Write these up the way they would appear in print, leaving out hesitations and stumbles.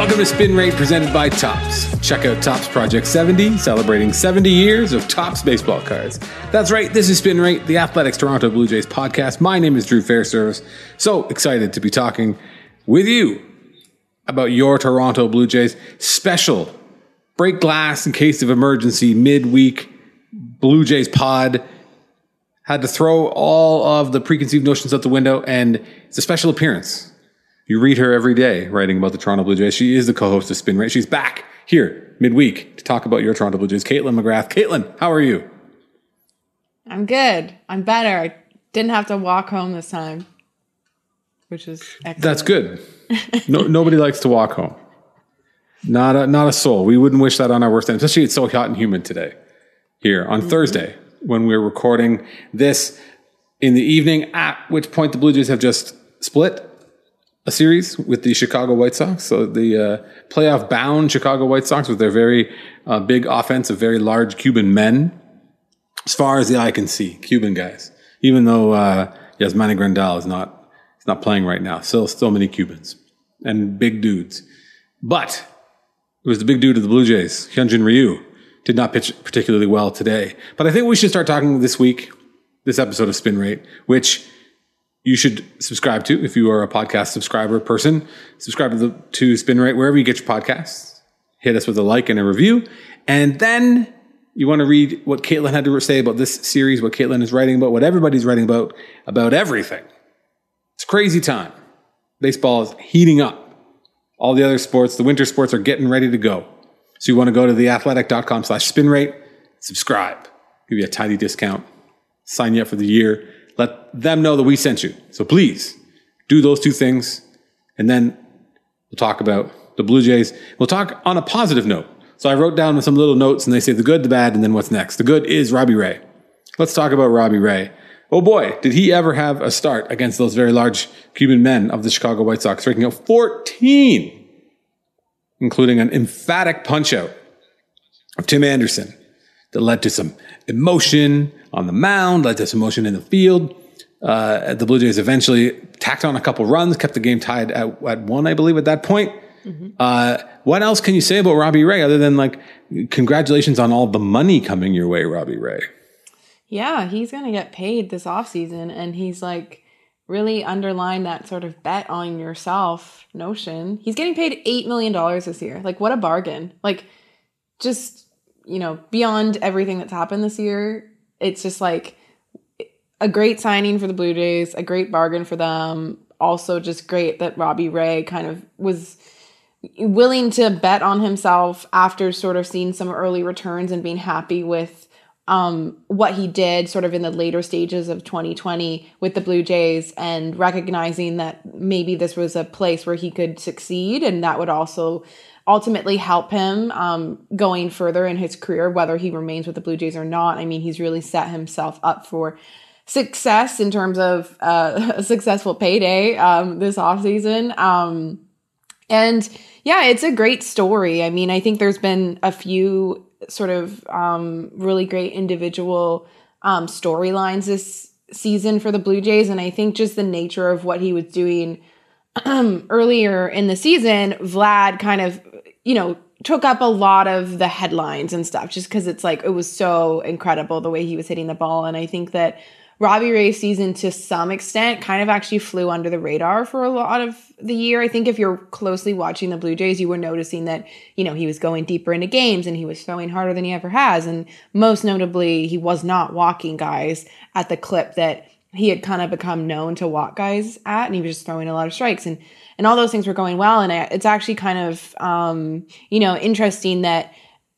Welcome to Spin Rate presented by Topps. Check out Topps Project 70, celebrating 70 years of Topps baseball cards. That's right, this is Spin Rate, the Athletics Toronto Blue Jays podcast. My name is Drew Fairservice. So excited to be talking with you about your Toronto Blue Jays. Special break glass in case of emergency midweek Blue Jays pod. Had to throw all of the preconceived notions out the window, and it's a special appearance. You read her every day writing about the Toronto Blue Jays. She is the co-host of Spin Rate. She's back here midweek to talk about your Toronto Blue Jays. Caitlin McGrath. Caitlin, how are you? I'm good. I'm better. I didn't have to walk home this time, which is excellent. That's good. Nobody likes to walk home. Not a soul. We wouldn't wish that on our worst enemy, especially it's so hot and humid today here on Thursday when we're recording this in the evening, at which point the Blue Jays have just split a series with the Chicago White Sox. So the playoff-bound Chicago White Sox with their very big offense of very large Cuban men. As far as the eye can see, Cuban guys. Even though Yasmani Grandal is not playing right now. Still many Cubans and big dudes. But it was the big dude of the Blue Jays, Hyunjin Ryu. Did not pitch particularly well today. But I think we should start talking this week, this episode of Spin Rate, which you should subscribe to if you are a podcast subscriber person. Subscribe to Spin Rate wherever you get your podcasts. Hit us with a like and a review. And then you want to read what Caitlin had to say about this series, what Caitlin is writing about, what everybody's writing about everything. It's a crazy time. Baseball is heating up. All the other sports, the winter sports, are getting ready to go. So you want to go to theathletic.com/spinrate, subscribe, give you a tiny discount, sign you up for the year. Let them know that we sent you. So please do those two things. And then we'll talk about the Blue Jays. We'll talk on a positive note. So I wrote down some little notes and they say the good, the bad, and then what's next. The good is Robbie Ray. Let's talk about Robbie Ray. Oh boy, did he ever have a start against those very large Cuban men of the Chicago White Sox, striking out 14, including an emphatic punch-out of Tim Anderson that led to some emotion on the mound, led to some emotion in the field. The Blue Jays eventually tacked on a couple runs, kept the game tied at 1, I believe, at that point. Mm-hmm. What else can you say about Robbie Ray other than congratulations on all the money coming your way, Robbie Ray? Yeah, he's going to get paid this offseason, and he's really underlined that sort of bet on yourself notion. He's getting paid $8 million this year. What a bargain. Just, beyond everything that's happened this year, it's just a great signing for the Blue Jays, a great bargain for them. Also just great that Robbie Ray kind of was willing to bet on himself after sort of seeing some early returns and being happy with what he did sort of in the later stages of 2020 with the Blue Jays, and recognizing that maybe this was a place where he could succeed, and that would also ultimately help him going further in his career, whether he remains with the Blue Jays or not. I mean, he's really set himself up for success in terms of a successful payday this offseason. And yeah, it's a great story. I mean, I think there's been a few sort of really great individual storylines this season for the Blue Jays. And I think just the nature of what he was doing earlier in the season, Vlad kind of, took up a lot of the headlines and stuff, just because it's it was so incredible the way he was hitting the ball. And I think that Robbie Ray's season, to some extent, kind of actually flew under the radar for a lot of the year. I think if you're closely watching the Blue Jays, you were noticing that, he was going deeper into games and he was throwing harder than he ever has. And most notably, he was not walking guys at the clip that he had kind of become known to walk guys at, and he was just throwing a lot of strikes, and all those things were going well. And it's actually kind of, interesting that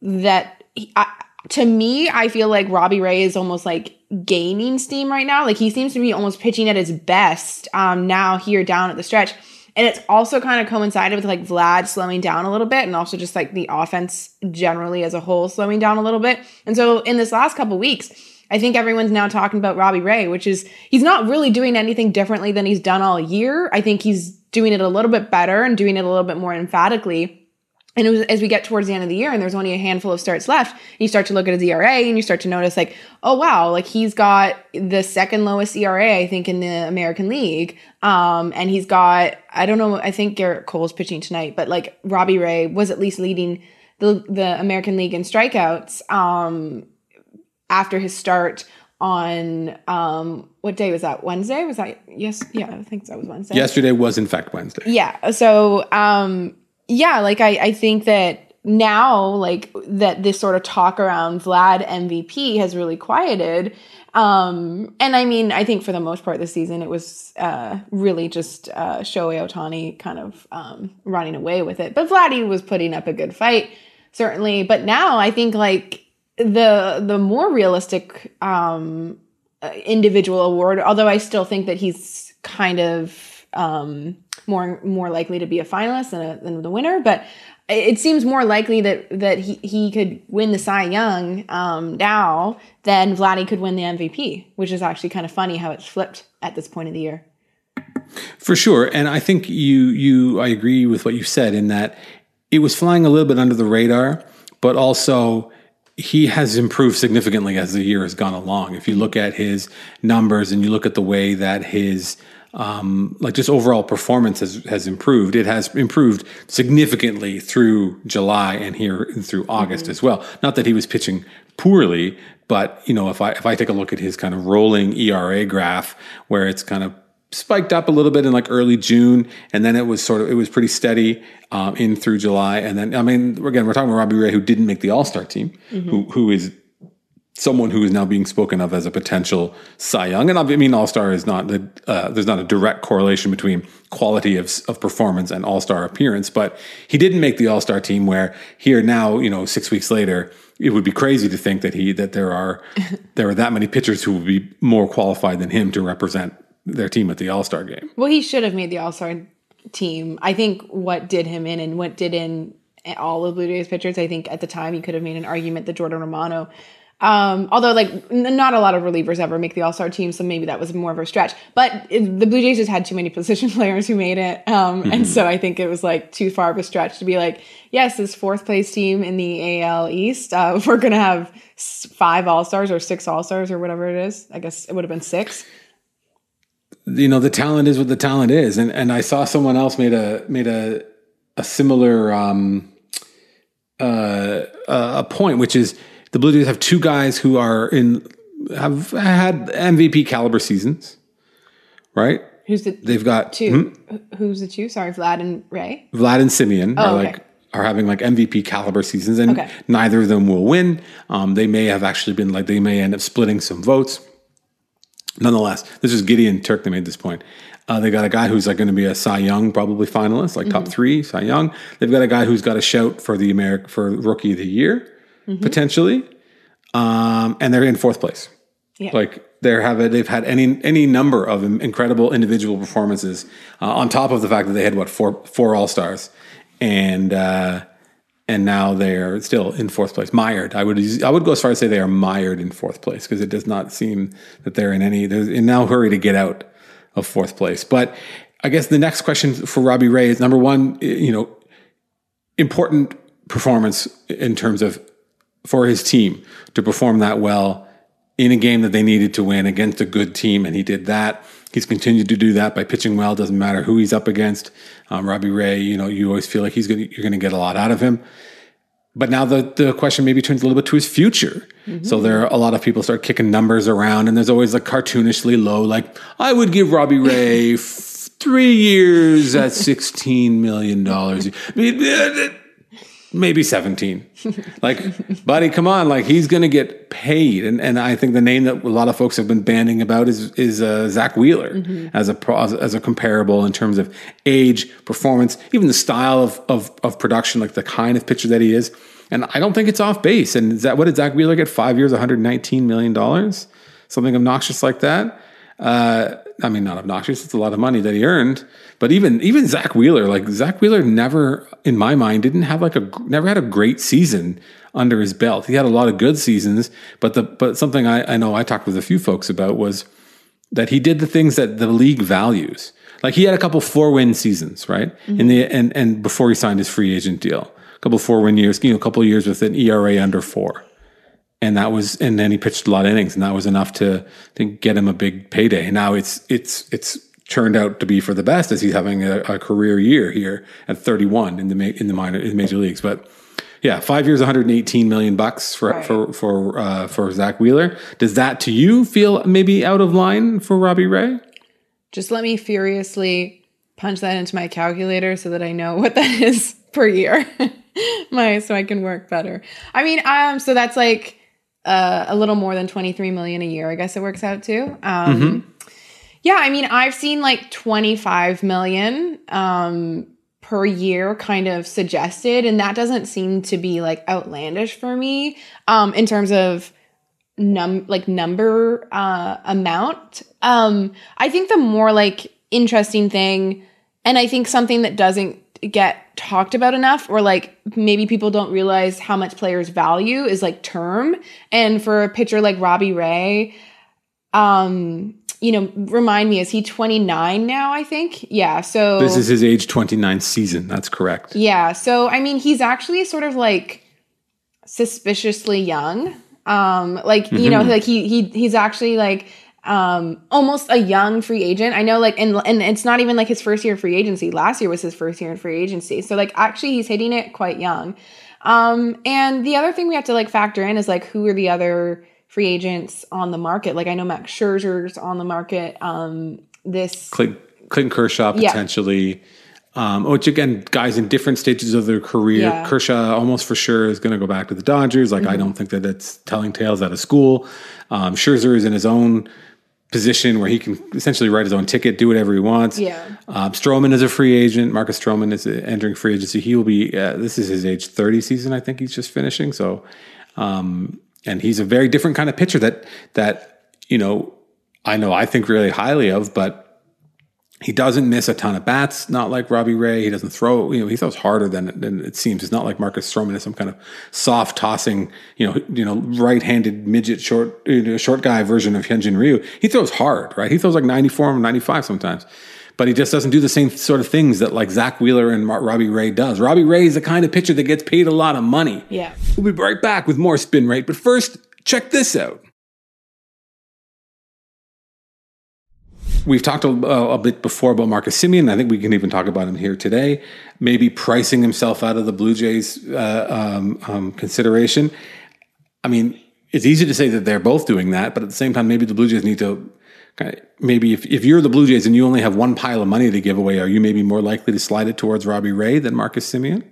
to me, I feel like Robbie Ray is almost gaining steam right now. He seems to be almost pitching at his best now here down at the stretch. And it's also kind of coincided with Vlad slowing down a little bit, and also just the offense generally as a whole slowing down a little bit. And so in this last couple weeks, I think everyone's now talking about Robbie Ray, which is, he's not really doing anything differently than he's done all year. I think he's doing it a little bit better and doing it a little bit more emphatically. And it was, as we get towards the end of the year and there's only a handful of starts left, you start to look at his ERA and you start to notice like, oh, wow, like he's got the second lowest ERA, I think, in the American League. And he's got, I don't know, I think Garrett Cole's pitching tonight, but like Robbie Ray was at least leading the American League in strikeouts after his start on, what day was that? Wednesday? Was that, yes? Yeah, I think that was Wednesday. Yesterday was in fact Wednesday. Yeah. So, yeah, like I think that now, like that this sort of talk around Vlad MVP has really quieted. And I mean, I think for the most part this season, it was really just Shohei Ohtani kind of running away with it. But Vladdy was putting up a good fight, certainly. But now I think like the more realistic individual award, although I still think that he's kind of more likely to be a finalist than the winner, but it seems more likely that he could win the Cy Young now than Vladdy could win the MVP, which is actually kind of funny how it's flipped at this point of the year. For sure, and I think I agree with what you said in that it was flying a little bit under the radar, but also he has improved significantly as the year has gone along. If you look at his numbers and you look at the way that his like just overall performance has improved. It has improved significantly through July and here through August as well. Not that he was pitching poorly, but you know, if I take a look at his kind of rolling ERA graph where it's kind of spiked up a little bit in like early June, and then it was pretty steady in through July, and then I mean, again, we're talking about Robbie Ray, who didn't make the All-Star team, who is someone who is now being spoken of as a potential Cy Young. And I mean, All-Star is not there's not a direct correlation between quality of performance and All-Star appearance, but he didn't make the All-Star team, where here now, you know, 6 weeks later, it would be crazy to think that there are that many pitchers who would be more qualified than him to represent their team at the All-Star game. Well, he should have made the All-Star team. I think what did him in and what did in all of Blue Jays pitchers, I think at the time you could have made an argument that Jordan Romano, although like not a lot of relievers ever make the All-Star team, so maybe that was more of a stretch. But the Blue Jays just had too many position players who made it, and so I think it was like too far of a stretch to be like, yes, this fourth place team in the AL East, we're gonna have 5 All-Stars or 6 All-Stars or whatever it is. I guess it would have been 6. You know, the talent is what the talent is, and I saw someone else made a similar a point, which is the Blue Jays have 2 guys who have had MVP caliber seasons, right? They've got 2. Who's the 2? Sorry, Vlad and Ray. Vlad and Simeon are having like MVP caliber seasons, and neither of them will win. They may have actually been like, they may end up splitting some votes. Nonetheless, this is Gideon Turk that made this point. They got a guy who's like going to be a Cy Young probably finalist, like top 3 Cy Young. They've got a guy who's got a shout for for Rookie of the Year potentially, and they're in 4th place. Yeah. Like they've had any number of incredible individual performances on top of the fact that they had four All-Stars, and now they're still in 4th place, mired. I would go as far as say they are mired in 4th place, because it does not seem that they're in now hurry to get out of 4th place. But I guess the next question for Robbie Ray is, number one, you know, important performance in terms of for his team to perform that well in a game that they needed to win against a good team, and he did that. He's continued to do that by pitching well. Doesn't matter who he's up against. Robbie Ray, you know, you always feel like you're going to get a lot out of him. But now the question maybe turns a little bit to his future. So there are a lot of people start kicking numbers around, and there's always like cartoonishly low, like I would give Robbie Ray 3 years at $16 million. Maybe 17. Like, buddy, come on. Like, he's going to get paid. And I think the name that a lot of folks have been banding about is Zach Wheeler as a comparable in terms of age, performance, even the style of production, like the kind of pitcher that he is. And I don't think it's off base. And what did Zach Wheeler get? 5 years, $119 million? Something obnoxious like that. I mean, not obnoxious. It's a lot of money that he earned. But even Zach Wheeler never, in my mind, never had a great season under his belt. He had a lot of good seasons, but something I know I talked with a few folks about was that he did the things that the league values. Like he had a couple 4-win seasons, right? In the and before he signed his free agent deal, a couple 4-win years, a couple of years with an ERA under 4. And then he pitched a lot of innings, and that was enough to get him a big payday. And now it's turned out to be for the best, as he's having a career year here at 31 in the major leagues. But yeah, 5 years, $118 million for Zach Wheeler. Does that to you feel maybe out of line for Robbie Ray? Just let me furiously punch that into my calculator so that I know what that is per year, so I can work better. I mean, so that's like a little more than 23 million a year, I guess it works out to. Yeah, I mean, I've seen like 25 million per year kind of suggested, and that doesn't seem to be like outlandish for me in terms of number amount. I think the more like interesting thing, and I think something that doesn't get talked about enough, or like maybe people don't realize how much players value, is like term. And for a pitcher like Robbie Ray, remind me, is he 29 now, I think? Yeah. So this is his age 29 season. That's correct. Yeah. So, I mean, he's actually sort of like suspiciously young. Like he's actually like, almost a young free agent. I know, like, and it's not even like his first year of free agency. Last year was his first year in free agency. So like, actually he's hitting it quite young. And the other thing we have to like factor in is like, who are the other free agents on the market? Like, I know Max Scherzer's on the market. Clayton Kershaw potentially, which again, guys in different stages of their career. Yeah. Kershaw almost for sure is going to go back to the Dodgers. Like, I don't think that it's telling tales out of school. Scherzer is in his own position where he can essentially write his own ticket, do whatever he wants. Yeah. Stroman is a free agent. Marcus Stroman is entering free agency. He will be, this is his age 30 season. I think he's just finishing. So, and he's a very different kind of pitcher that, I think really highly of, but he doesn't miss a ton of bats, not like Robbie Ray. He doesn't throw, he throws harder than it seems. It's not like Marcus Stroman is some kind of soft tossing, right-handed midget short guy version of Hyunjin Ryu. He throws hard, right? He throws like 94 and 95 sometimes, but he just doesn't do the same sort of things that like Zach Wheeler and Robbie Ray does. Robbie Ray is the kind of pitcher that gets paid a lot of money. Yeah. We'll be right back with more Spin Rate, but first, check this out. We've talked a bit before about Marcus Semien. I think we can even talk about him here today. Maybe pricing himself out of the Blue Jays consideration. I mean, it's easy to say that they're both doing that, but at the same time, maybe the Blue Jays need to maybe if you're the Blue Jays and you only have one pile of money to give away, are you maybe more likely to slide it towards Robbie Ray than Marcus Semien?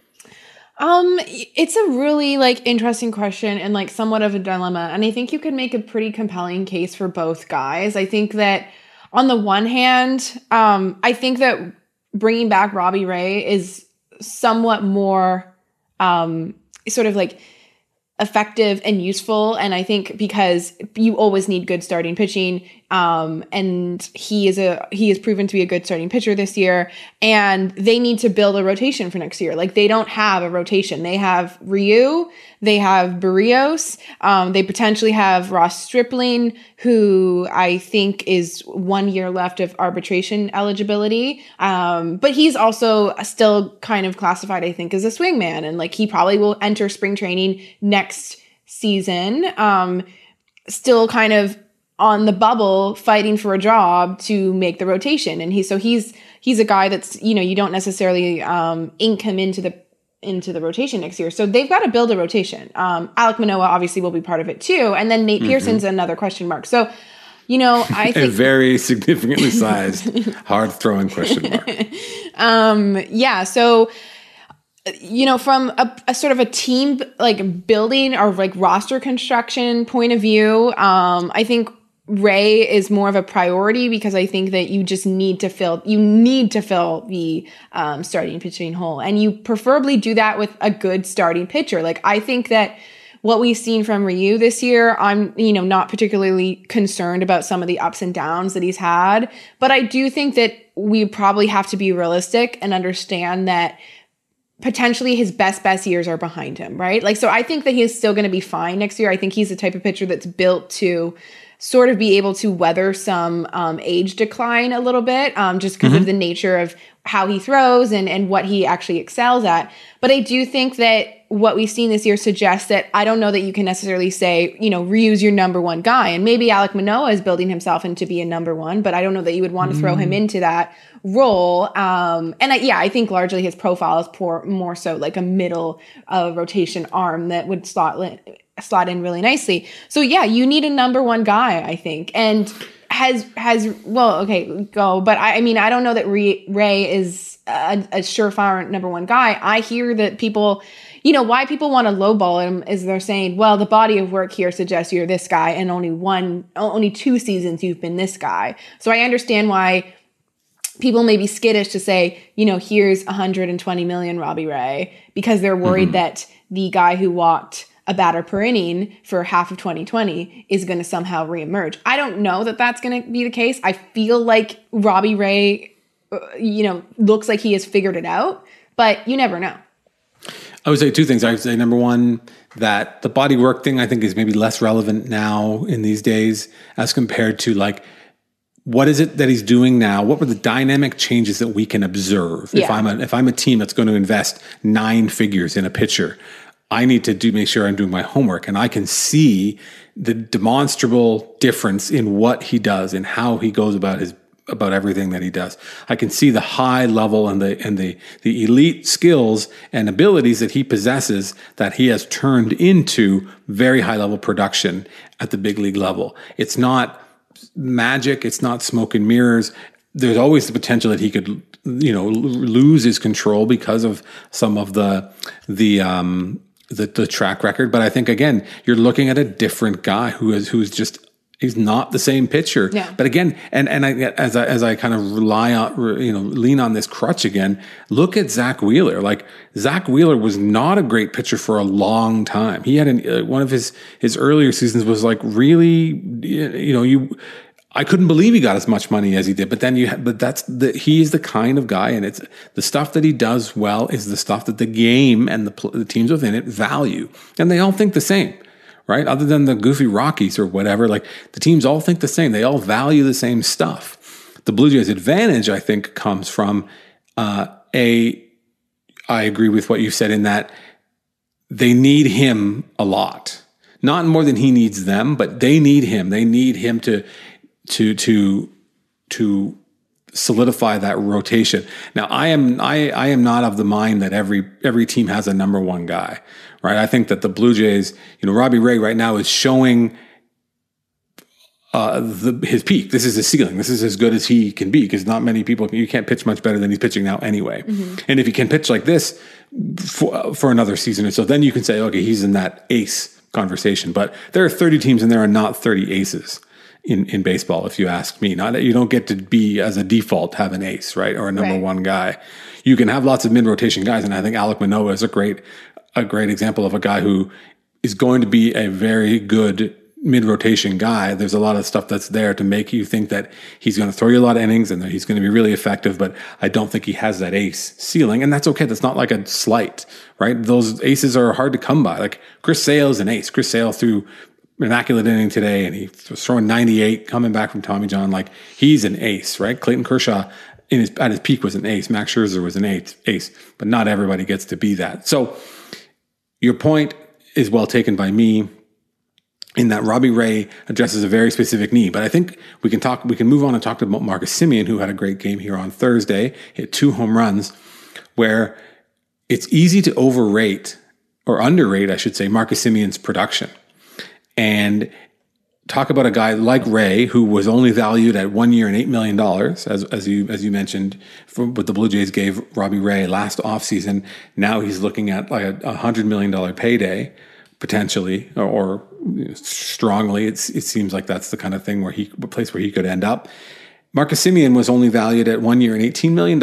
It's a really like interesting question and like somewhat of a dilemma. And I think you could make a pretty compelling case for both guys. I think that on the one hand, I think that bringing back Robbie Ray is somewhat more sort of like effective and useful. And I think because you always need good starting pitching, and he is proven to be a good starting pitcher this year, and they need to build a rotation for next year. Like, they don't have a rotation. They have Ryu, they have Barrios, they potentially have Ross Stripling, who I think is 1 year left of arbitration eligibility. But he's also still kind of classified, I think, as a swingman, and like he probably will enter spring training next season, still kind of on the bubble, fighting for a job to make the rotation. And he's a guy that's, you don't necessarily ink him into the rotation next year. So they've got to build a rotation. Alek Manoah obviously will be part of it too. And then Nate Pearson's another question mark. So, I think a very significantly sized, hard throwing question mark. Yeah. So, from a sort of a team like building or like roster construction point of view, I think Ray is more of a priority because I think that you just need to fill the starting pitching hole, and you preferably do that with a good starting pitcher. Like, I think that what we've seen from Ryu this year, I'm, not particularly concerned about some of the ups and downs that he's had, but I do think that we probably have to be realistic and understand that potentially his best years are behind him, right? Like, so I think that he's still going to be fine next year. I think he's the type of pitcher that's built to sort of be able to weather some age decline a little bit, just because of the nature of how he throws and what he actually excels at. But I do think that what we've seen this year suggests that I don't know that you can necessarily say, reuse your number one guy. And maybe Alek Manoah is building himself into be a number one, but I don't know that you would want to throw him into that role. I think largely his profile is more so like a middle rotation arm that would slot in really nicely. So yeah, you need a number one guy, I think. And go. But I don't know that Ray is a surefire number one guy. I hear that people, why people want to lowball him is they're saying, well, the body of work here suggests you're this guy, and only 2 seasons you've been this guy. So I understand why people may be skittish to say, here's 120 million Robbie Ray, because they're worried that the guy who walked a batter per inning for half of 2020 is going to somehow reemerge. I don't know that that's going to be the case. I feel like Robbie Ray, looks like he has figured it out, but you never know. I would say 2 things. I would say, number one, that the body work thing I think is maybe less relevant now in these days as compared to like, what is it that he's doing now? What were the dynamic changes that we can observe? Yeah. If I'm a team that's going to invest 9 figures in a pitcher, I need to make sure I'm doing my homework, and I can see the demonstrable difference in what he does and how he goes about everything that he does. I can see the high level and the elite skills and abilities that he possesses that he has turned into very high level production at the big league level. It's not magic. It's not smoke and mirrors. There's always the potential that he could, lose his control because of some of the track record. But I think, again, you're looking at a different guy he's not the same pitcher. Yeah. But again, as I kind of lean on this crutch again, look at Zach Wheeler. Like, Zach Wheeler was not a great pitcher for a long time. He had one of his earlier seasons was like really, I couldn't believe he got as much money as he did. But he's the kind of guy, and it's the stuff that he does well is the stuff that the game and the teams within it value, and they all think the same, right? Other than the goofy Rockies or whatever, like the teams all think the same. They all value the same stuff. The Blue Jays' advantage, I think, comes from I agree with what you said in that they need him a lot, not more than he needs them, but they need him. They need him to solidify that rotation. Now, I am not of the mind that every team has a number one guy, right? I think that the Blue Jays, Robbie Ray right now is showing his peak. This is his ceiling. This is as good as he can be, because not many people, you can't pitch much better than he's pitching now anyway. Mm-hmm. And if he can pitch like this for another season or so, then you can say, okay, he's in that ace conversation. But there are 30 teams and there are not 30 aces in baseball, if you ask me. Not that you don't get to be, as a default, have an ace, right? Or a number one guy. You can have lots of mid-rotation guys, and I think Alek Manoah is a great example of a guy who is going to be a very good mid-rotation guy. There's a lot of stuff that's there to make you think that he's going to throw you a lot of innings and that he's going to be really effective, but I don't think he has that ace ceiling, and that's okay. That's not like a slight, right? Those aces are hard to come by. Like Chris Sale is an ace. Chris Sale threw immaculate inning today, and he was throwing 98 coming back from Tommy John. Like, he's an ace, right? Clayton Kershaw at his peak was an ace. Max Scherzer was an ace, but not everybody gets to be that. So your point is well taken by me in that Robbie Ray addresses a very specific need. But I think we can move on and talk about Marcus Semien, who had a great game here on Thursday, hit 2 home runs, where it's easy to overrate or underrate, I should say, Marcus Semien's production. And talk about a guy like Ray, who was only valued at 1 year and $8 million, as you mentioned, from what the Blue Jays gave Robbie Ray last offseason. Now he's looking at like a $100 million payday, potentially, or strongly. It seems like that's the kind of thing a place where he could end up. Marcus Semien was only valued at 1 year and $18 million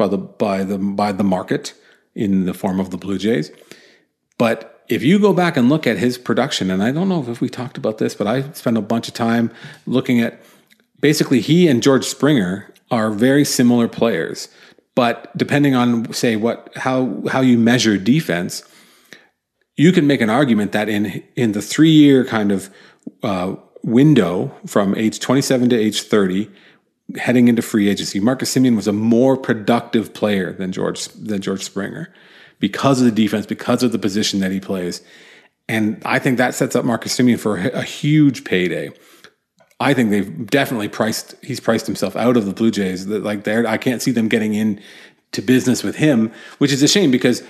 by the market in the form of the Blue Jays. But if you go back and look at his production, and I don't know if we talked about this, but I spent a bunch of time looking at, basically he and George Springer are very similar players, but depending on, say, how you measure defense, you can make an argument that in the 3-year kind of window from age 27 to age 30, heading into free agency, Marcus Semien was a more productive player than George Springer because of the defense, because of the position that he plays. And I think that sets up Marcus Semien for a huge payday. I think he's priced himself out of the Blue Jays. I can't see them getting into business with him, which is a shame because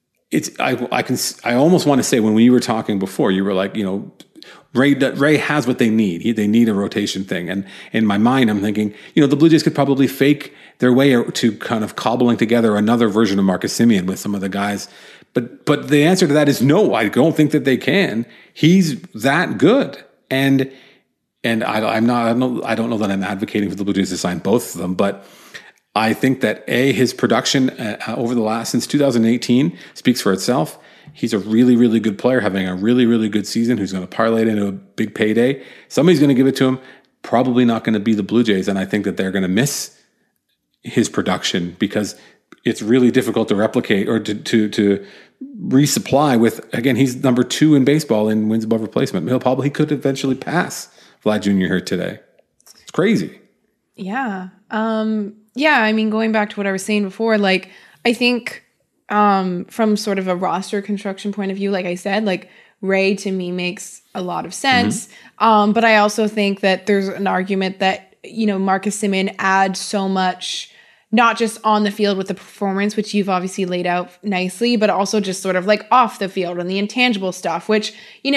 I almost want to say when we were talking before, you were like, Ray has what they need. They need a rotation thing. And in my mind, I'm thinking, the Blue Jays could probably fake their way to kind of cobbling together another version of Marcus Semien with some of the guys. But the answer to that is no, I don't think that they can. He's that good. And I don't know that I'm advocating for the Blue Jays to sign both of them, but I think that his production over since 2018 speaks for itself. He's a really, really good player, having a really, really good season, who's going to parlay it into a big payday. Somebody's going to give it to him. Probably not going to be the Blue Jays, and I think that they're going to miss his production because it's really difficult to replicate or to resupply with. Again, he's number 2 in baseball in wins above replacement. He could eventually pass Vlad Jr. here today. It's crazy. Yeah. I mean, going back to what I was saying before, I think from sort of a roster construction point of view, like I said, Ray to me makes a lot of sense. Mm-hmm. But I also think that there's an argument that, Marcus Semien adds so much, not just on the field with the performance, which you've obviously laid out nicely, but also just sort of off the field and the intangible stuff, which,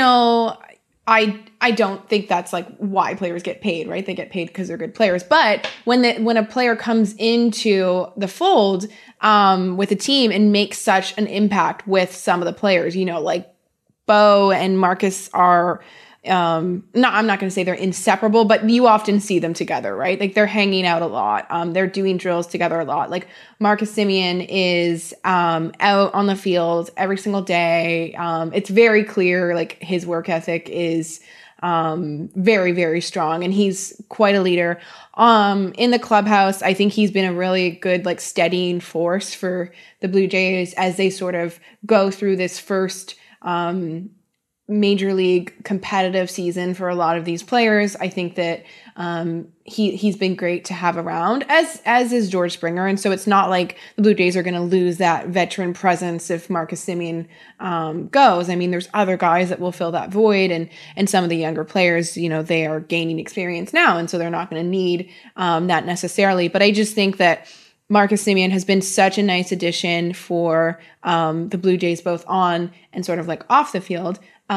I don't think that's why players get paid, right? They get paid because they're good players. But when a player comes into the fold with a team and makes such an impact with some of the players, Bo and Marcus are I'm not going to say they're inseparable, but you often see them together, right? They're hanging out a lot. They're doing drills together a lot. Marcus Semien is out on the field every single day. It's very clear, his work ethic is very, very strong, and he's quite a leader. In the clubhouse, I think he's been a really good, steadying force for the Blue Jays as they sort of go through this first, major league competitive season for a lot of these players. I think that he's been great to have around, as is George Springer. And so it's not like the Blue Jays are going to lose that veteran presence if Marcus Semien goes. I mean, there's other guys that will fill that void, and some of the younger players, they are gaining experience now, and so they're not going to need that necessarily. But I just think that Marcus Semien has been such a nice addition for the Blue Jays, both on and sort of off the field.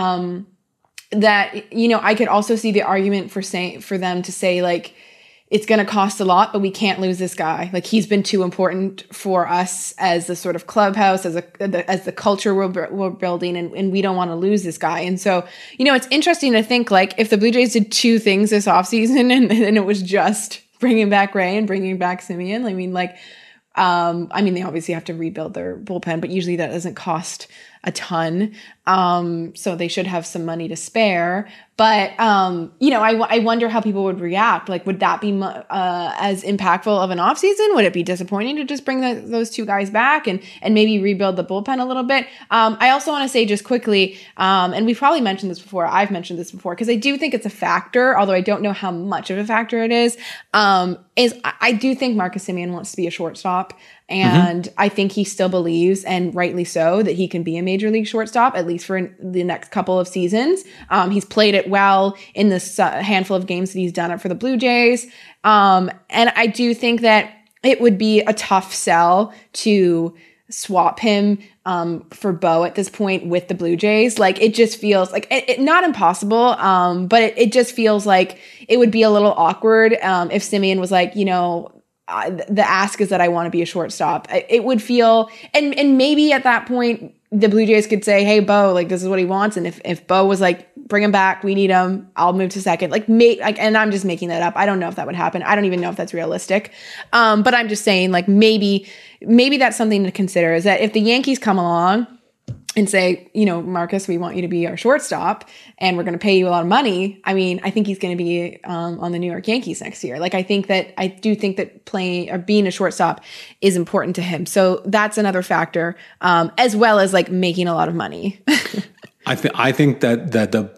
That, I could also see the argument for them to say it's going to cost a lot, but we can't lose this guy. He's been too important for us as the sort of clubhouse, as the culture we're building, and we don't want to lose this guy. And so, it's interesting to think if the Blue Jays did 2 things this offseason and it was just bringing back Ray and bringing back Semien. They obviously have to rebuild their bullpen, but usually that doesn't cost a ton. So they should have some money to spare. But, I wonder how people would react. Would that be as impactful of an offseason? Would it be disappointing to just bring those 2 guys back and maybe rebuild the bullpen a little bit? I also want to say just quickly, and we've probably mentioned this before, I've mentioned this before, because I do think it's a factor, although I don't know how much of a factor it is I do think Marcus Semien wants to be a shortstop. And I think he still believes, and rightly so, that he can be a major league shortstop, at least for the next couple of seasons. He's played it well in this handful of games that he's done it for the Blue Jays. And I do think that it would be a tough sell to swap him for Bo at this point with the Blue Jays. It just feels not impossible, but it just feels like it would be a little awkward if Semien was the ask is that I want to be a shortstop. It would feel, and maybe at that point the Blue Jays could say, hey, Bo, this is what he wants. And if Bo was bring him back, we need him, I'll move to second. And I'm just making that up. I don't know if that would happen. I don't even know if that's realistic. But I'm just saying maybe that's something to consider, is that if the Yankees come along and say, Marcus, we want you to be our shortstop and we're going to pay you a lot of money. I mean, I think he's going to be on the New York Yankees next year. I do think that playing or being a shortstop is important to him. So that's another factor, as well as making a lot of money. I think that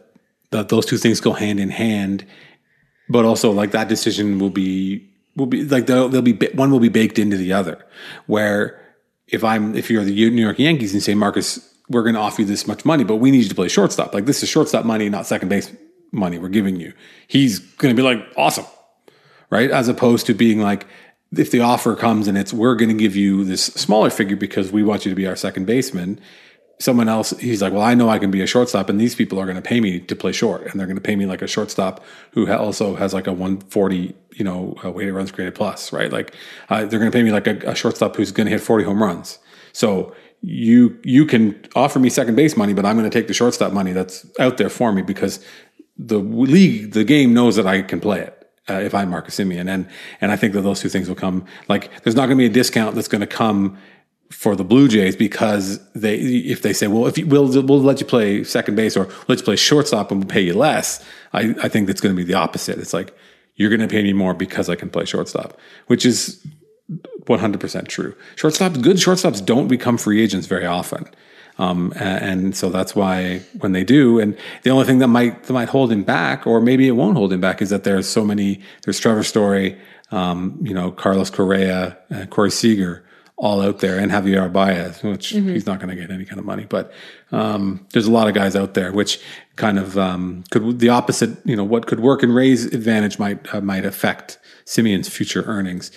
those two things go hand in hand, but also like that decision will be like they'll be one will be baked into the other. Where if you're the New York Yankees and say, Marcus, we're going to offer you this much money, but we need you to play shortstop. Like, this is shortstop money, not second base money we're giving you. He's going to be like, awesome, right? As opposed to being like, if the offer comes and we're going to give you this smaller figure because we want you to be our second baseman. Someone else, he's like, well, I know I can be a shortstop, and these people are going to pay me to play short, and they're going to pay me like a shortstop who also has like a 140, weighted runs created plus, right? Like they're going to pay me like a shortstop who's going to hit 40 home runs. So you can offer me second base money, but I'm going to take the shortstop money that's out there for me because the game knows that I can play it if I'm Marcus Semien, and I think that those two things will come. Like, there's not going to be a discount that's going to come for the Blue Jays because if they say, well, we'll let you play second base or let you play shortstop and we'll pay you less, I think that's going to be the opposite. It's like, you're going to pay me more because I can play shortstop, which is 100% true. Good shortstops don't become free agents very often. And so that's why when they do, and the only thing that might hold him back, or maybe it won't hold him back, is that there's Trevor Story, Carlos Correa, Corey Seager, all out there, and Javier Baez, which he's not going to get any kind of money. But there's a lot of guys out there, which kind of could the opposite. What could work in Ray's advantage might affect Semien's future earnings.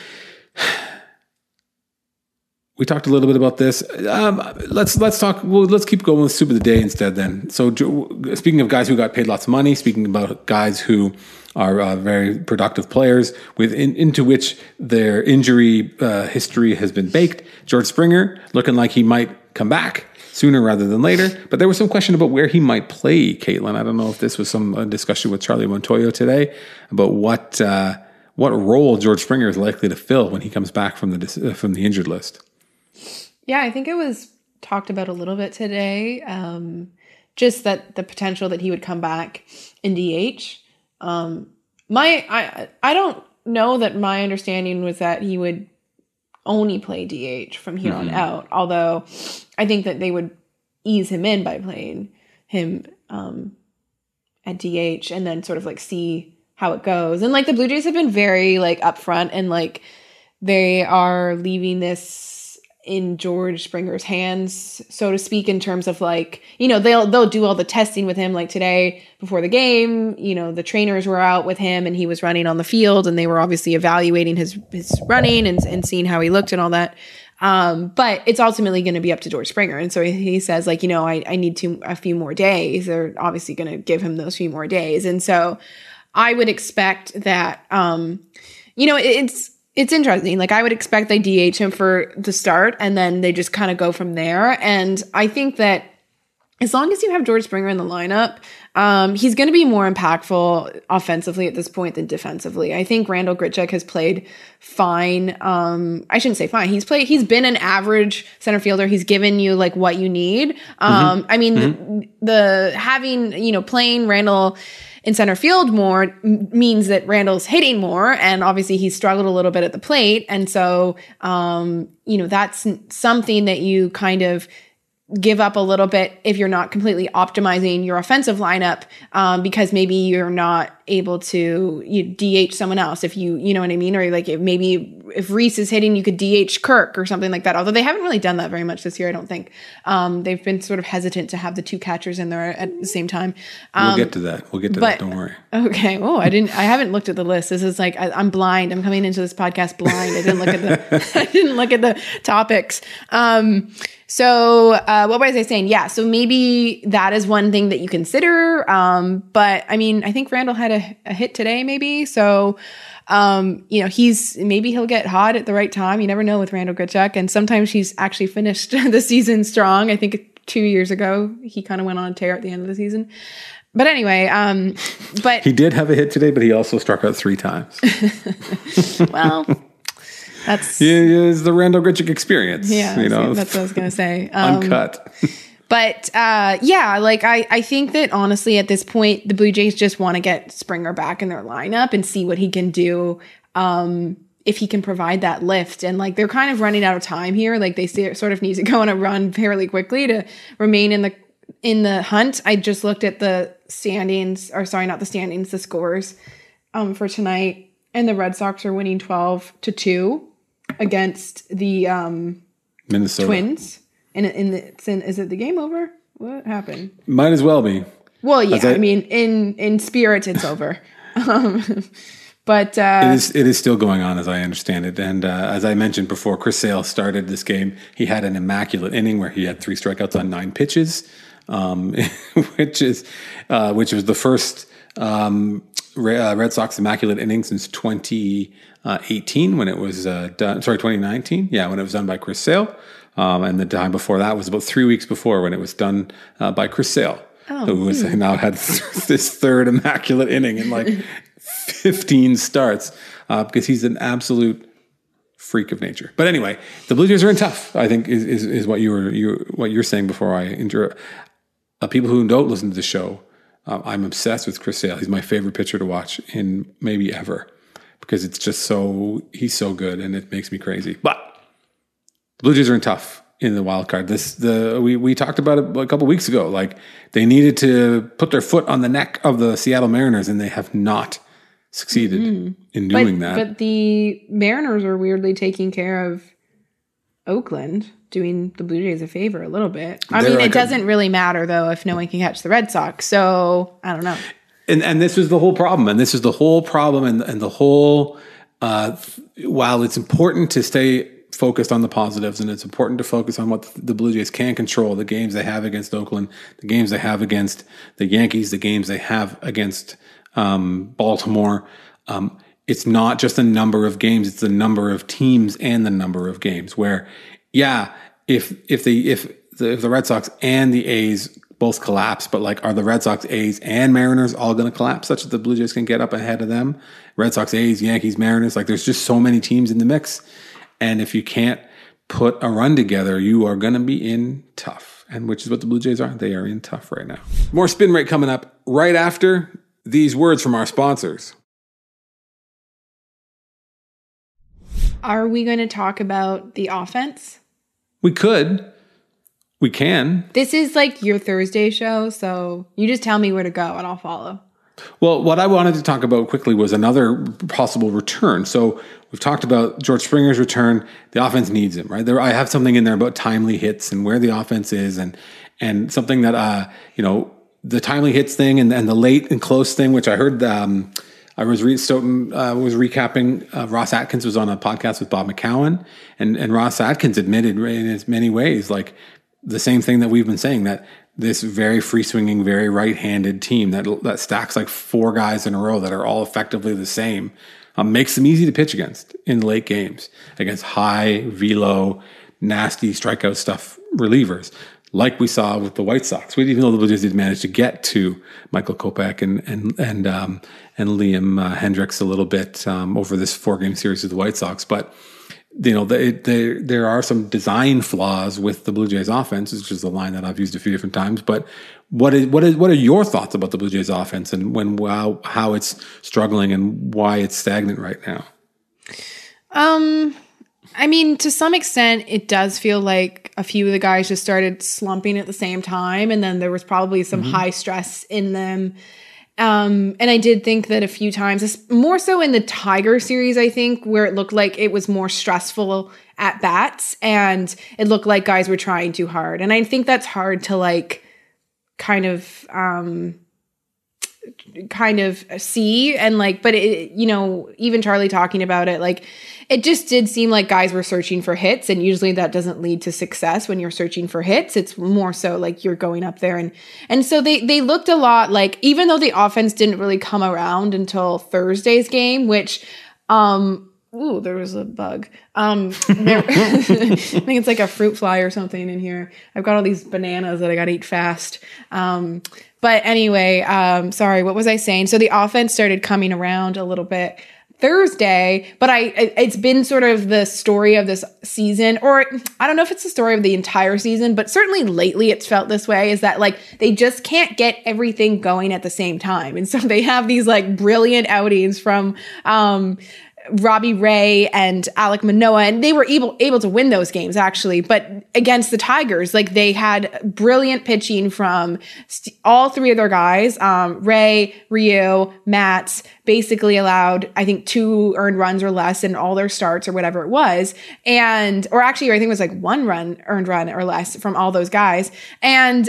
We talked a little bit about this. Let's talk. Well, let's keep going with soup of the day instead. Then, so speaking of guys who got paid lots of money, speaking about guys who are very productive players into which their injury history has been baked. George Springer looking like he might come back sooner rather than later, but there was some question about where he might play. Caitlin, I don't know if this was some discussion with Charlie Montoyo today about what role George Springer is likely to fill when he comes back from the injured list. Yeah, I think it was talked about a little bit today. Just that the potential that he would come back in DH. I don't know that my understanding was that he would only play DH from here on out. Although I think that they would ease him in by playing him at DH and then sort of like see how it goes. And like the Blue Jays have been very like upfront and like they are leaving this in George Springer's hands, so to speak, in terms of like, they'll do all the testing with him. Like today before the game, the trainers were out with him and he was running on the field and they were obviously evaluating his running and seeing how he looked and all that. But it's ultimately going to be up to George Springer. And so he says like, I need a few more days. They're obviously going to give him those few more days. And so I would expect that, it's interesting. Like I would expect they DH him for the start and then they just kind of go from there. And I think that as long as you have George Springer in the lineup, he's going to be more impactful offensively at this point than defensively. I think Randall Grichuk has played fine. I shouldn't say fine. He's been an average center fielder. He's given you like what you need. The having, playing Randall in center field more means that Randall's hitting more, and obviously he's struggled a little bit at the plate. And so, that's something that you kind of give up a little bit if you're not completely optimizing your offensive lineup, because maybe you're not able to DH someone else if you know what I mean? Or like if Reese is hitting, you could DH Kirk or something like that. Although they haven't really done that very much this year, I don't think. They've been sort of hesitant to have the two catchers in there at the same time. We'll get to that. Don't worry. Okay. Oh, I haven't looked at the list. This is like, I'm blind. I'm coming into this podcast blind. I didn't look at the topics. So what was I saying? Yeah. So maybe that is one thing that you consider. But I mean, I think Randall had a hit today, maybe. So, he'll get hot at the right time. You never know with Randall Grichuk. And sometimes he's actually finished the season strong. I think 2 years ago, he kind of went on a tear at the end of the season. But anyway, but he did have a hit today, but he also struck out 3 times. Well, that's is the Randall Grichuk experience. Yeah, that's what I was going to say. Uncut. But I think that honestly at this point, the Blue Jays just want to get Springer back in their lineup and see what he can do. If he can provide that lift. And like, they're kind of running out of time here. Like they sort of need to go on a run fairly quickly to remain in in the hunt. I just looked at the standings, or sorry, not the standings, the scores for tonight. And the Red Sox are winning 12-2 against the Minnesota Twins. And is it the game over? What happened? Might as well be. Well, yeah, I mean, in spirit, it's over. But it is still going on, as I understand it. And as I mentioned before, Chris Sale started this game. He had an immaculate inning where he had 3 strikeouts on 9 pitches, which was the first Red Sox immaculate inning since 2018 when it was done. Sorry, 2019. Yeah, when it was done by Chris Sale. And the time before that was about 3 weeks before when it was done by Chris Sale, who was now had this third immaculate inning in like 15 starts because he's an absolute freak of nature. But anyway, the Blue Jays are in tough, I think is what you're saying before I interrupt. People who don't listen to the show, I'm obsessed with Chris Sale. He's my favorite pitcher to watch in maybe ever because it's just he's so good and it makes me crazy. But the Blue Jays are in tough in the wild card. We talked about it a couple weeks ago. Like they needed to put their foot on the neck of the Seattle Mariners and they have not succeeded in doing that. But the Mariners are weirdly taking care of Oakland, doing the Blue Jays a favor a little bit. I mean, it doesn't really matter, though, if no one can catch the Red Sox. So, I don't know. And this was the whole problem. And this is the whole problem. And the whole, while it's important to stay focused on the positives and it's important to focus on what the Blue Jays can control, the games they have against Oakland, the games they have against the Yankees, the games they have against Baltimore. It's not just the number of games; it's the number of teams and the number of games. Where, yeah, if the Red Sox and the A's both collapse, but like, are the Red Sox, A's, and Mariners all going to collapse such that the Blue Jays can get up ahead of them? Red Sox, A's, Yankees, Mariners. Like, there's just so many teams in the mix, and if you can't put a run together, you are going to be in tough, and which is what the Blue Jays are. They are in tough right now. More Spin Rate coming up right after these words from our sponsors. Are we going to talk about the offense? We could. We can. This is like your Thursday show, so you just tell me where to go and I'll follow. Well, what I wanted to talk about quickly was another possible return. So we've talked about George Springer's return. The offense needs him, right? I have something in there about timely hits and where the offense is and something that, the timely hits thing and the late and close thing, which I heard Stoughton was recapping. Ross Atkins was on a podcast with Bob McCowan, and Ross Atkins admitted in as many ways, like the same thing that we've been saying, that this very free-swinging, very right-handed team that stacks like 4 guys in a row that are all effectively the same makes them easy to pitch against in the late games, against high, velo, nasty strikeout stuff relievers, like we saw with the White Sox. Even though the Blue Jays did manage to get to Michael Kopech and Liam Hendricks a little bit over this 4-game series with the White Sox, but there are some design flaws with the Blue Jays offense, which is a line that I've used a few different times. But what are your thoughts about the Blue Jays offense and how it's struggling and why it's stagnant right now? I mean, to some extent, it does feel like a few of the guys just started slumping at the same time, and then there was probably some high stress in them. And I did think that a few times, more so in the Tiger series, I think, where it looked like it was more stressful at bats, and it looked like guys were trying too hard. And I think that's hard to like kind of see, and like, but it, even Charlie talking about it, like, it just did seem like guys were searching for hits, and usually that doesn't lead to success when you're searching for hits. It's more so like you're going up there and so they looked a lot like, even though the offense didn't really come around until Thursday's game, which there was a bug. I think it's like a fruit fly or something in here. I've got all these bananas that I got to eat fast. But anyway, sorry, what was I saying? So the offense started coming around a little bit Thursday, but it's been sort of the story of this season, or I don't know if it's the story of the entire season, but certainly lately it's felt this way, is that like they just can't get everything going at the same time. And so they have these like brilliant outings from Robbie Ray and Alek Manoah, and they were able to win those games actually. But against the Tigers, like they had brilliant pitching from all three of their guys. Ray, Ryu, Matz basically allowed, I think, 2 earned runs or less in all their starts or whatever it was. Or actually, I think it was like 1 earned run or less from all those guys. And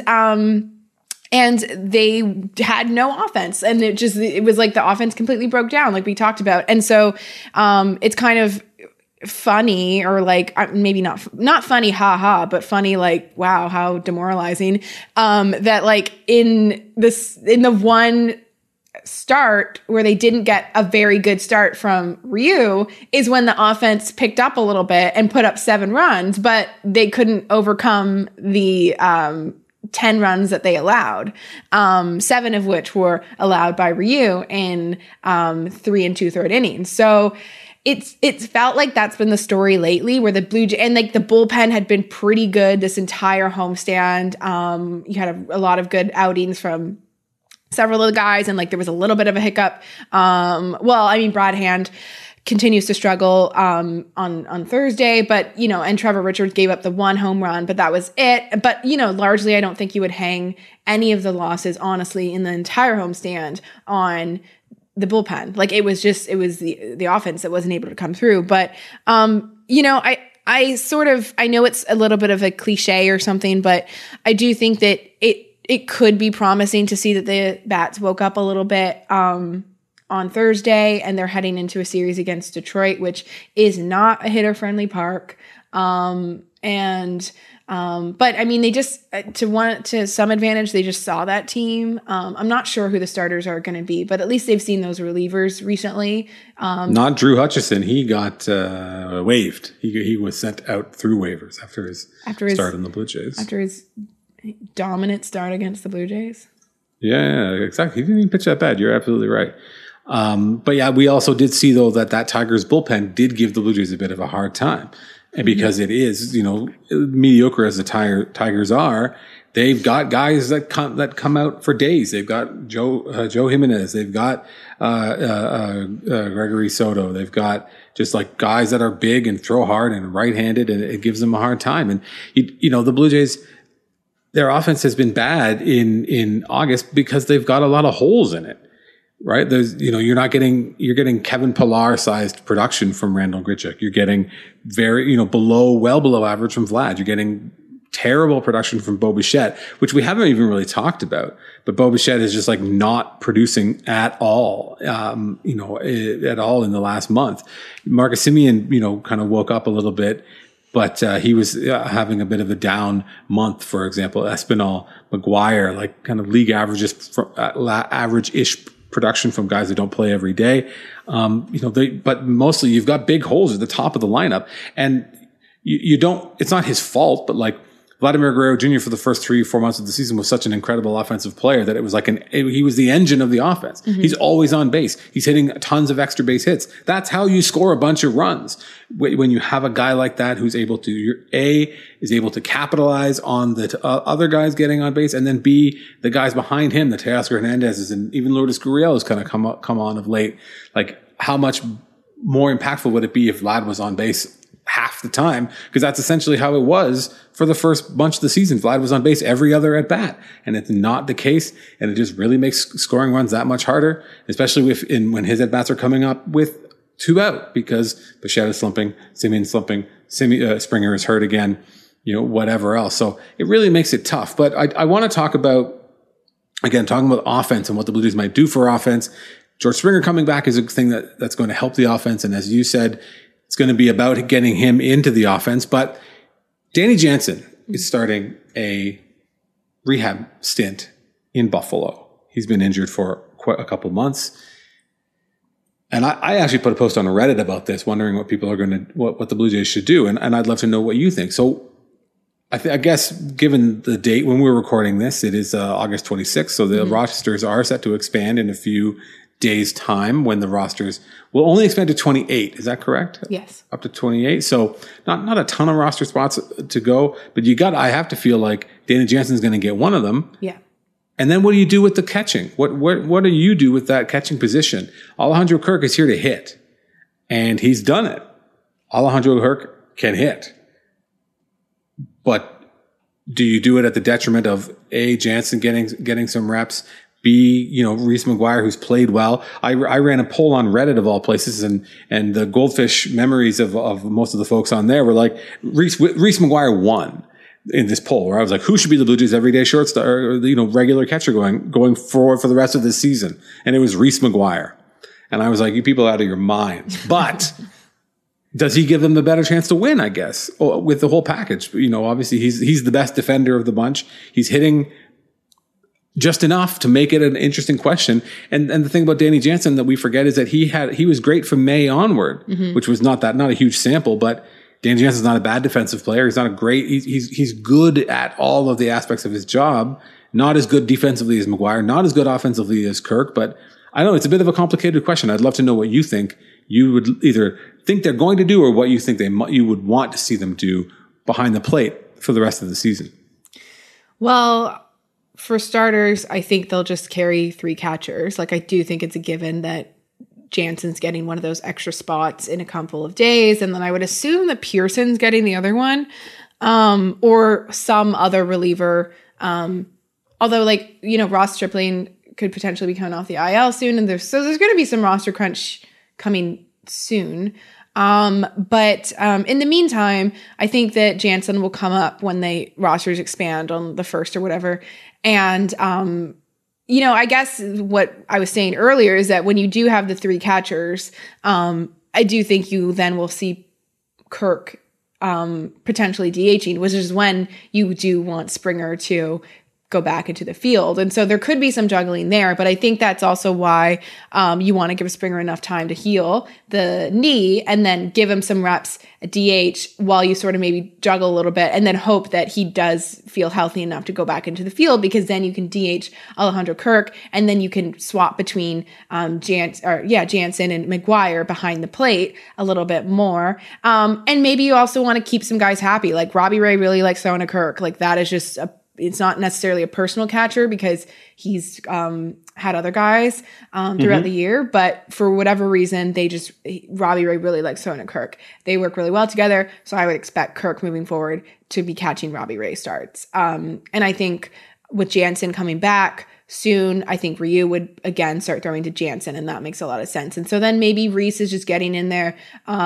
they had no offense, and it was like the offense completely broke down, like we talked about. And so it's kind of funny, or like maybe not funny, haha, but funny, like, wow, how demoralizing, that like in the one start where they didn't get a very good start from Ryu is when the offense picked up a little bit and put up 7 runs, but they couldn't overcome the 10 runs that they allowed, 7 of which were allowed by Ryu in 3 2/3 innings. So it's felt like that's been the story lately, where the Blue Jays and like the bullpen had been pretty good this entire homestand. You had a lot of good outings from several of the guys, and like there was a little bit of a hiccup. Brad Hand continues to struggle on Thursday, but and Trevor Richards gave up the 1 home run, but that was it. But largely, I don't think you would hang any of the losses, honestly, in the entire homestand on the bullpen. Like it was the offense that wasn't able to come through. But I know it's a little bit of a cliche or something, but I do think that it could be promising to see that the bats woke up a little bit on Thursday, and they're heading into a series against Detroit, which is not a hitter-friendly park. But I mean, they just to some advantage, they just saw that team. I'm not sure who the starters are going to be, but at least they've seen those relievers recently. Not Drew Hutchison. He got waived. He was sent out through waivers after his start on the Blue Jays. After his dominant start against the Blue Jays. Yeah, exactly. He didn't even pitch that bad. You're absolutely right. But yeah, we also did see though that Tigers bullpen did give the Blue Jays a bit of a hard time. And because it is, mediocre as the Tigers are, they've got guys that come out for days. They've got Joe Jimenez. They've got Gregory Soto. They've got just like guys that are big and throw hard and right-handed, and it gives them a hard time. And the Blue Jays, their offense has been bad in August because they've got a lot of holes in it. Right? There's, you're getting Kevin Pillar sized production from Randall Grichuk. You're getting well below average from Vlad. You're getting terrible production from Bo Bichette, which we haven't even really talked about. But Bo Bichette is just like not producing at all, at all in the last month. Marcus Semien, kind of woke up a little bit, but he was having a bit of a down month. For example, Espinal, McGuire, like kind of league averages, average-ish production from guys that don't play every day. But mostly you've got big holes at the top of the lineup, and it's not his fault, but like Vladimir Guerrero Jr. for the first 3 or 4 months of the season was such an incredible offensive player that it was like he was the engine of the offense. Mm-hmm. He's always on base. He's hitting tons of extra base hits. That's how you score a bunch of runs. When you have a guy like that who's able to, is able to capitalize on the other guys getting on base, and then B, the guys behind him, the Teoscar Hernandez's and even Lourdes Gurriel has kind of come on of late. Like, how much more impactful would it be if Vlad was on base half the time? Because that's essentially how it was for the first bunch of the season. Vlad was on base every other at bat, and it's not the case. And it just really makes scoring runs that much harder, especially when his at bats are coming up with 2 out, because Bichette is slumping, Semien slumping, Springer is hurt again, whatever else. So it really makes it tough. But I want to talk about, again, talking about offense and what the Blue Jays might do for offense. George Springer coming back is a thing that's going to help the offense. And as you said, it's going to be about getting him into the offense. But Danny Jansen is starting a rehab stint in Buffalo. He's been injured for quite a couple months. And I actually put a post on Reddit about this, wondering what people are what the Blue Jays should do. And I'd love to know what you think. So I guess given the date when we're recording this, it is August 26th. So the rosters are set to expand in a few days' time, when the rosters will only expand to 28. Is that correct? Yes. Up to 28. So not a ton of roster spots to go, but I have to feel like Danny Jansen's going to get one of them. Yeah. And then what do you do with the catching? What do you do with that catching position? Alejandro Kirk is here to hit. And he's done it. Alejandro Kirk can hit. But do you do it at the detriment of A, Jansen getting some reps, B, Reese McGuire, who's played well? I ran a poll on Reddit of all places, and the Goldfish memories of most of the folks on there were like, Reese McGuire won in this poll, where I was like, who should be the Blue Jays everyday shortstop or regular catcher going forward for the rest of this season? And it was Reese McGuire. And I was like, you people are out of your minds. But does he give them the better chance to win, I guess, with the whole package? Obviously he's the best defender of the bunch. He's hitting just enough to make it an interesting question. And the thing about Danny Jansen that we forget is that he was great from May onward, which was not a huge sample, but Danny Jansen's not a bad defensive player. He's not he's good at all of the aspects of his job. Not as good defensively as McGuire, not as good offensively as Kirk, but I don't know. It's a bit of a complicated question. I'd love to know what you think you would either think they're going to do or what you think you would want to see them do behind the plate for the rest of the season. Well, for starters, I think they'll just carry 3 catchers. Like, I do think it's a given that Jansen's getting one of those extra spots in a couple of days. And then I would assume that Pearson's getting the other one, or some other reliever. Although, Ross Stripling could potentially be coming off the IL soon. And there's going to be some roster crunch coming soon. But in the meantime, I think that Jansen will come up when rosters expand on the 1st or whatever. And, I guess what I was saying earlier is that when you do have the 3 catchers, I do think you then will see Kirk potentially DHing, which is when you do want Springer to go back into the field. And so there could be some juggling there, but I think that's also why you want to give Springer enough time to heal the knee and then give him some reps at DH while you sort of maybe juggle a little bit and then hope that he does feel healthy enough to go back into the field, because then you can DH Alejandro Kirk and then you can swap between Jansen and McGuire behind the plate a little bit more. And maybe you also want to keep some guys happy. Like Robbie Ray really likes throwing to Kirk. Like that is just it's not necessarily a personal catcher because he's had other guys throughout the year, but for whatever reason, Robbie Ray really likes throwing at Kirk. They work really well together, so I would expect Kirk moving forward to be catching Robbie Ray starts. And I think with Jansen coming back soon, I think Ryu would again start throwing to Jansen, and that makes a lot of sense. And so then maybe Reese is just getting in there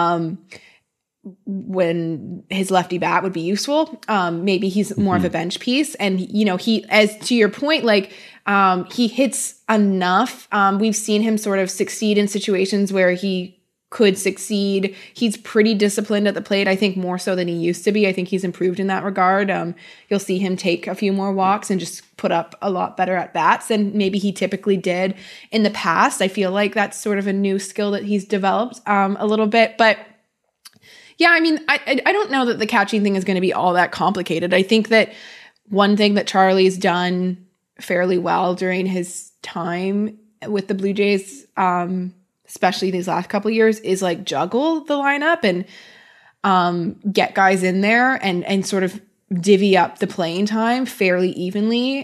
when his lefty bat would be useful. Maybe he's more of a bench piece, and he, as to your point, he hits enough. We've seen him sort of succeed in situations where he could succeed. He's pretty disciplined at the plate, I think more so than he used to be. I think he's improved in that regard. You'll see him take a few more walks and just put up a lot better at bats than maybe he typically did in the past. I feel like that's sort of a new skill that he's developed a little bit, but yeah, I mean, I don't know that the catching thing is going to be all that complicated. I think that one thing that Charlie's done fairly well during his time with the Blue Jays, especially these last couple of years, is juggle the lineup and get guys in there and sort of divvy up the playing time fairly evenly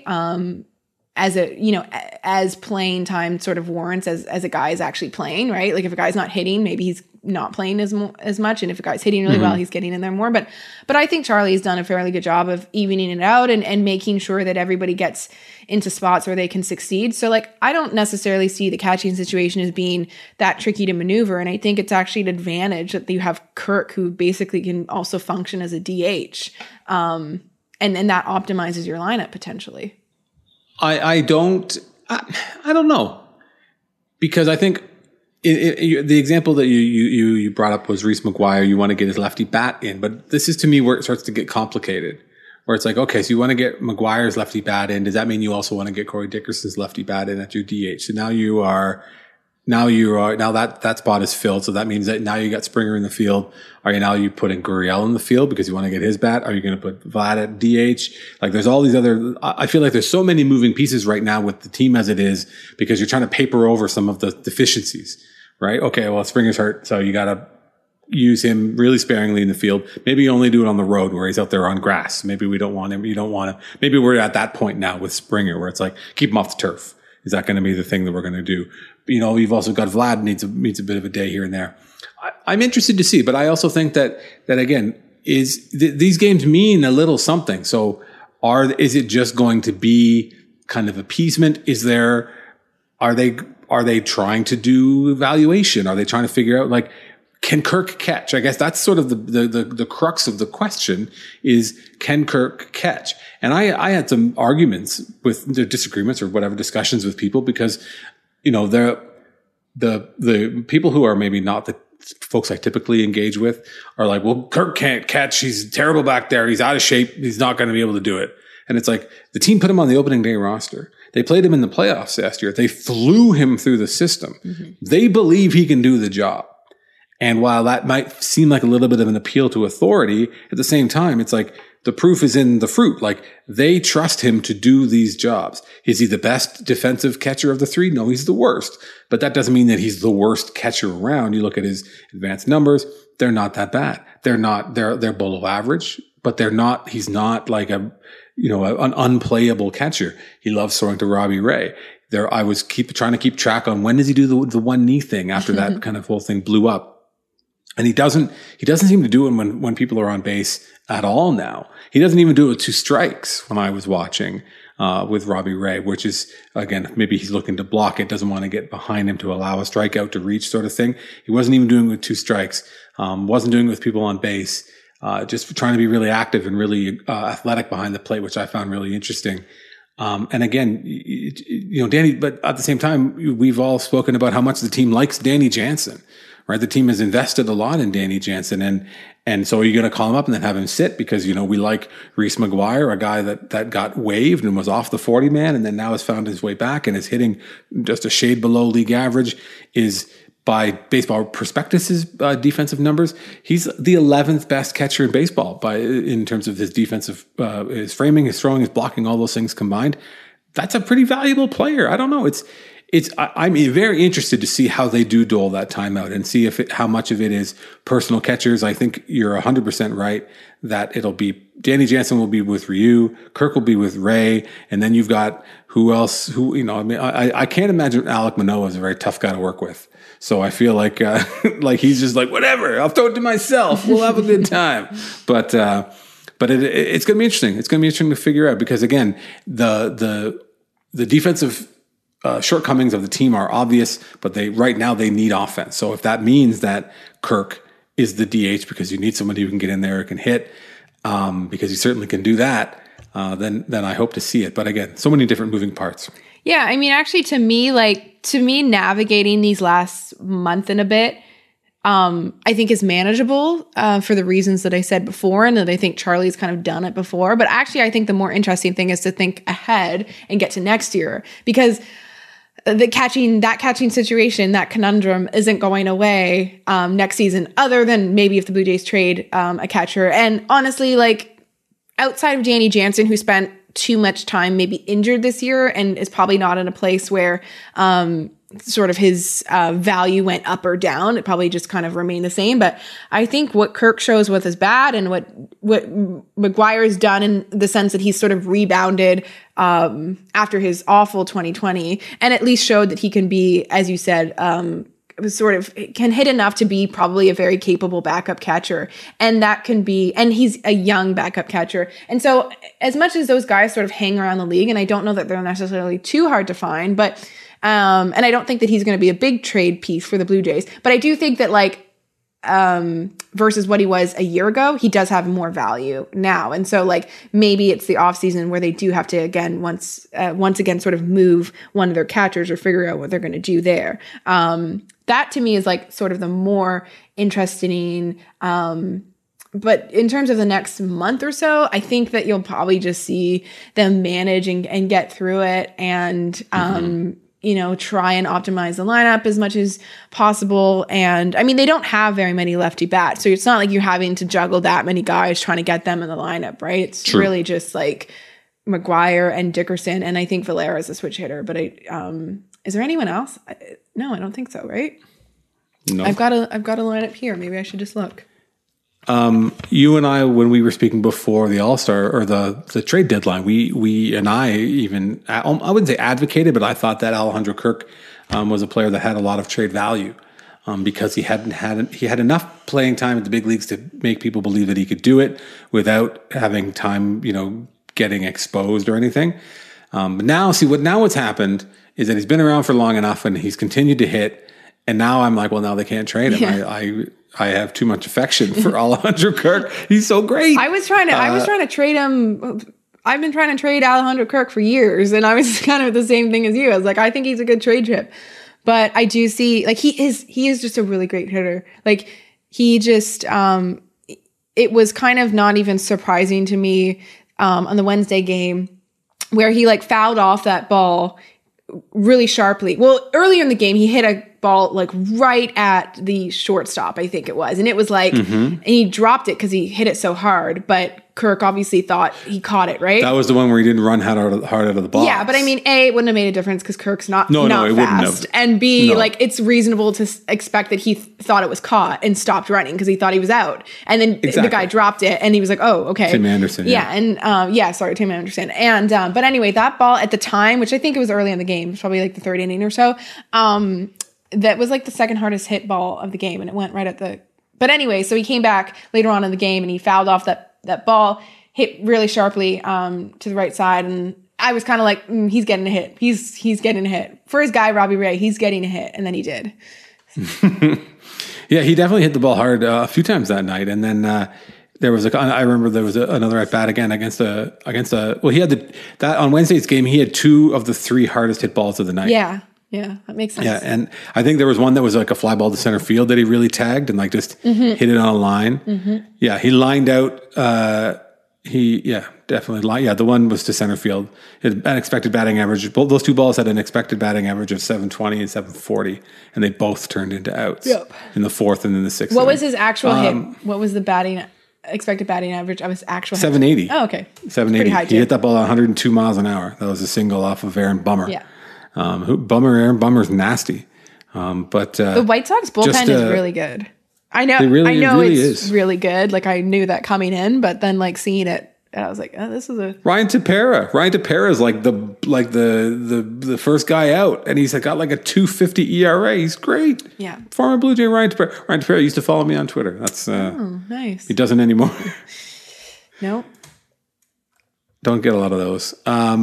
as playing time sort of warrants as a guy is actually playing, right? Like if a guy's not hitting, maybe he's not playing as much, and if a guy's hitting really well, he's getting in there more. But I think Charlie's done a fairly good job of evening it out and making sure that everybody gets into spots where they can succeed. So I don't necessarily see the catching situation as being that tricky to maneuver, and I think it's actually an advantage that you have Kirk, who basically can also function as a DH, and that optimizes your lineup potentially. I don't know, because I think the example that you brought up was Reese McGuire. You want to get his lefty bat in, but this is to me where it starts to get complicated. Where it's okay, so you want to get McGuire's lefty bat in. Does that mean you also want to get Corey Dickerson's lefty bat in at your DH? So now that spot is filled. So that means that now you got Springer in the field. Are you putting Gurriel in the field because you want to get his bat? Are you going to put Vlad at DH? There's all these other, I feel like there's so many moving pieces right now with the team as it is, because you're trying to paper over some of the deficiencies, right? Okay, well, Springer's hurt, so you got to use him really sparingly in the field. Maybe you only do it on the road where he's out there on grass. Maybe we don't want him. You don't want him. Maybe we're at that point now with Springer where it's keep him off the turf. Is that going to be the thing that we're going to do? you've also got Vlad needs a bit of a day here and there. I'm interested to see, but I also think that again, these games mean a little something. So is it just going to be kind of appeasement? Are they trying to do evaluation? Are they trying to figure out, like, can Kirk catch? I guess that's sort of the crux of the question is, can Kirk catch? And I had some arguments with disagreements or whatever, discussions with people, because, the people who are maybe not the folks I typically engage with are like, well, Kirk can't catch. He's terrible back there. He's out of shape. He's not going to be able to do it. And it's like, the team put him on the opening day roster. They played him in the playoffs last year. They flew him through the system. Mm-hmm. They believe he can do the job. And while that might seem like a little bit of an appeal to authority, at the same time, it's like the proof is in the fruit. Like, they trust him to do these jobs. Is he the best defensive catcher of the three? No, he's the worst. But that doesn't mean that he's the worst catcher around. You look at his advanced numbers, they're not that bad. They're below average, but he's not like an unplayable catcher. He loves throwing to Robbie Ray. I was trying to keep track on when does he do the one knee thing after that kind of whole thing blew up. And he doesn't seem to do it when people are on base at all now. He doesn't even do it with 2 strikes when I was watching, with Robbie Ray, which is, again, maybe he's looking to block it, doesn't want to get behind him to allow a strikeout to reach sort of thing. He wasn't even doing it with 2 strikes, wasn't doing it with people on base, just trying to be really active and really, athletic behind the plate, which I found really interesting. And again, Danny, but at the same time, we've all spoken about how much the team likes Danny Jansen. Right, the team has invested a lot in Danny Jansen, and so are you going to call him up and then have him sit because we like Reese McGuire, a guy that got waived and was off the 40 man, and then now has found his way back and is hitting just a shade below league average. Is by Baseball Prospectus's defensive numbers, he's the 11th best catcher in baseball in terms of his defensive, his framing, his throwing, his blocking, all those things combined. That's a pretty valuable player. I don't know. I'm very interested to see how they do dole that timeout and see how much of it is personal catchers. I think you're 100% right that it'll be Danny Jansen will be with Ryu, Kirk will be with Ray, and then you've got who else? I can't imagine Alek Manoah is a very tough guy to work with. So I feel like like he's just like, whatever, I'll throw it to myself. We'll have a good time. But it's going to be interesting. It's going to be interesting to figure out because again, the defensive shortcomings of the team are obvious, but right now they need offense. So if that means that Kirk is the DH because you need somebody who can get in there and can hit, because he certainly can do that, then I hope to see it. But again, so many different moving parts. Yeah, I mean, actually, to me, navigating these last month and a bit, I think is manageable for the reasons that I said before, and that I think Charlie's kind of done it before. But actually, I think the more interesting thing is to think ahead and get to next year, because that catching situation, that conundrum isn't going away next season, other than maybe if the Blue Jays trade a catcher. And honestly, like outside of Danny Jansen, who spent too much time maybe injured this year and is probably not in a place where sort of his value went up or down. It probably just kind of remained the same. But I think what Kirk shows with his bat and what McGuire's done in the sense that he's sort of rebounded after his awful 2020 and at least showed that he can be, as you said, sort of can hit enough to be probably a very capable backup catcher. And that can be, and he's a young backup catcher. And so as much as those guys sort of hang around the league, and I don't know that they're necessarily too hard to find, but and I don't think that he's going to be a big trade piece for the Blue Jays. But I do think that versus what he was a year ago, he does have more value now. And so maybe it's the offseason where they do have to, again, once again, sort of move one of their catchers or figure out what they're going to do there. That to me is sort of the more interesting, but in terms of the next month or so, I think that you'll probably just see them manage and get through it and, try and optimize the lineup as much as possible. And I mean, they don't have very many lefty bats. So it's not like you're having to juggle that many guys trying to get them in the lineup, right? It's True. Really just McGuire and Dickerson. And I think Valera is a switch hitter, but is there anyone else? No, I don't think so, right? No. I've got a lineup here. Maybe I should just look. You and I, when we were speaking before the All-Star or the trade deadline, we and I even, I wouldn't say advocated, but I thought that Alejandro Kirk was a player that had a lot of trade value because he had enough playing time at the big leagues to make people believe that he could do it without having time, getting exposed or anything. But now what's happened is that he's been around for long enough and he's continued to hit. And now I'm like, well, now they can't trade him. Yeah. I have too much affection for Alejandro Kirk. He's so great. I was trying to trade him. I've been trying to trade Alejandro Kirk for years, and I was kind of the same thing as you. I was like, I think he's a good trade chip, but I do see like he is just a really great hitter. Like he just it was kind of not even surprising to me on the Wednesday game where he like fouled off that ball really sharply. Well, earlier in the game, he hit a ball like right at the shortstop, I think it was. And it was like, and he dropped it because he hit it so hard. But Kirk obviously thought he caught it, right? That was the one where he didn't run hard out of the box. Yeah, but I mean, A, it wouldn't have made a difference because Kirk's not it fast. Wouldn't have. And B, like it's reasonable to expect that he thought it was caught and stopped running because he thought he was out. And then the guy dropped it and he was like, oh, okay. Tim Anderson. Yeah, and Tim Anderson. And but anyway, that ball at the time, which I think it was early in the game, probably like the third inning or so, that was like the second hardest hit ball of the game, and it went right at the. But anyway, so he came back later on in the game, and he fouled off that ball, hit really sharply to the right side, and I was kind of like, he's getting a hit. He's getting a hit for his guy Robbie Ray. He's getting a hit, and then he did. Yeah, he definitely hit the ball hard a few times that night, and then. There was I remember there was another at bat again against a. Well, he had that on Wednesday's game. He had 2 of the 3 hardest hit balls of the night. Yeah, that makes sense. Yeah, and I think there was one that was like a fly ball to center field that he really tagged and like just hit it on a line. Mm-hmm. Yeah, he lined out. Definitely. Yeah, the one was to center field. His unexpected batting average. Those 2 balls had an expected batting average of 720 and 740, and they both turned into outs in the 4th and then the 6th. What was his actual hit? What was the expected batting average of his actual 780. Hit? Oh, okay. 780. He hit that ball at 102 miles an hour. That was a single off of Aaron Bummer. Yeah. Aaron Bummer's nasty. But the White Sox bullpen is really good. I know. It really it's really good. Like I knew that coming in, but then like seeing it, I was like, oh, this is a Ryan Tepera. Ryan Tepera is like the first guy out, and he's got like a 2.50 ERA. He's great. Yeah. Former Blue Jay Ryan Tepera. Ryan Tepera used to follow me on Twitter. That's nice. He doesn't anymore. Nope. Don't get a lot of those.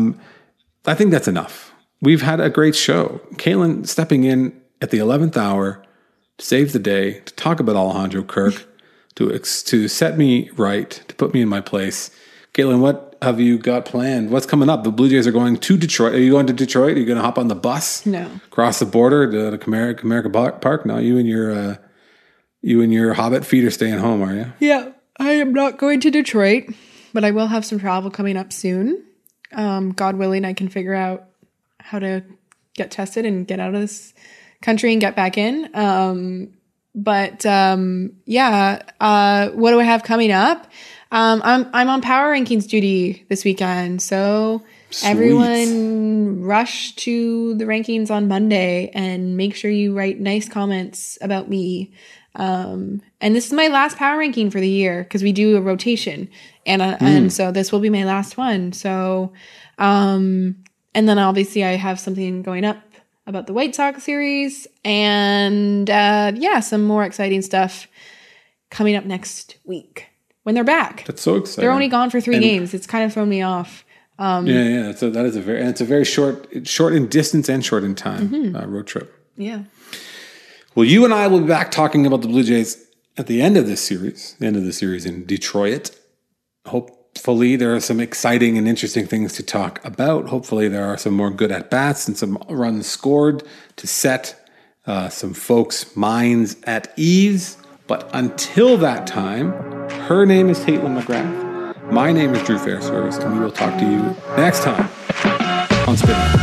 I think that's enough. We've had a great show. Caitlin stepping in at the 11th hour to save the day, to talk about Alejandro Kirk, to set me right, to put me in my place. Caitlin, what have you got planned? What's coming up? The Blue Jays are going to Detroit. Are you going to Detroit? Are you going to hop on the bus? No. Cross the border to Comerica Park? No, you and your Hobbit feet are staying home, are you? Yeah, I am not going to Detroit, but I will have some travel coming up soon. God willing, I can figure out how to get tested and get out of this country and get back in. What do I have coming up? I'm on power rankings duty this weekend, so Sweet. Everyone rush to the rankings on Monday and make sure you write nice comments about me. And this is my last power ranking for the year because we do a rotation, and so this will be my last one. So, and then obviously I have something going up about the White Sox series and some more exciting stuff coming up next week when they're back. That's so exciting. They're only gone for 3 games. It's kind of thrown me off. So that is a very short in distance and short in time road trip. Yeah. Well, you and I will be back talking about the Blue Jays at the end of this series, in Detroit. Hopefully there are some exciting and interesting things to talk about. Hopefully there are some more good at-bats and some runs scored to set some folks' minds at ease. But until that time, her name is Caitlin McGrath. My name is Drew Fairservice, and we will talk to you next time on Spin.